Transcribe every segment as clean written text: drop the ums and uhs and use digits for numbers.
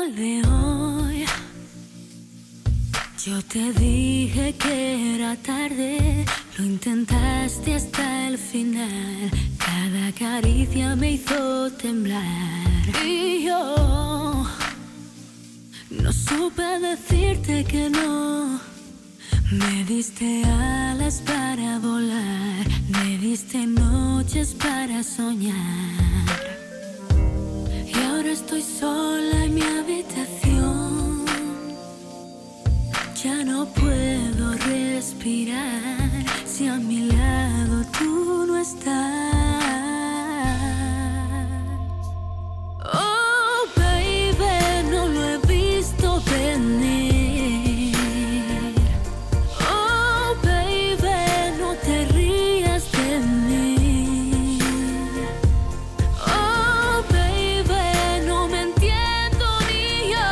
mal de hoy. Yo te dije que era tarde, lo intentaste hasta el final. Cada caricia me hizo temblar y yo no supe decirte que no. Me diste alas para volar, me diste noches para soñar. Y ahora estoy sola en mi habitación. Ya no puedo respirar si a mi lado tú no estás. Oh, baby, no lo he visto venir. Oh, baby, no te rías de mí. Oh, baby, no me entiendo ni yo.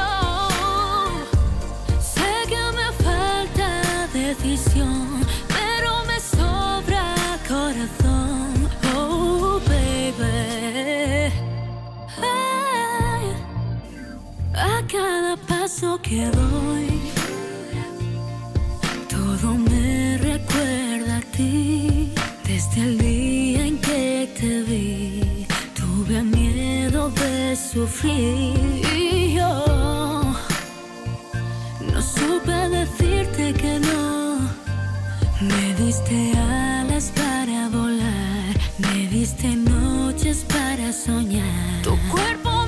Sé que me falta decisión, pero me sobra corazón. Oh, baby. Ay, a cada paso que doy, todo me recuerda a ti. Desde el día en que te vi, tuve miedo de sufrir. Y yo no supe decirte que no. Me diste alas para volar, me diste noches para soñar. Tu cuerpo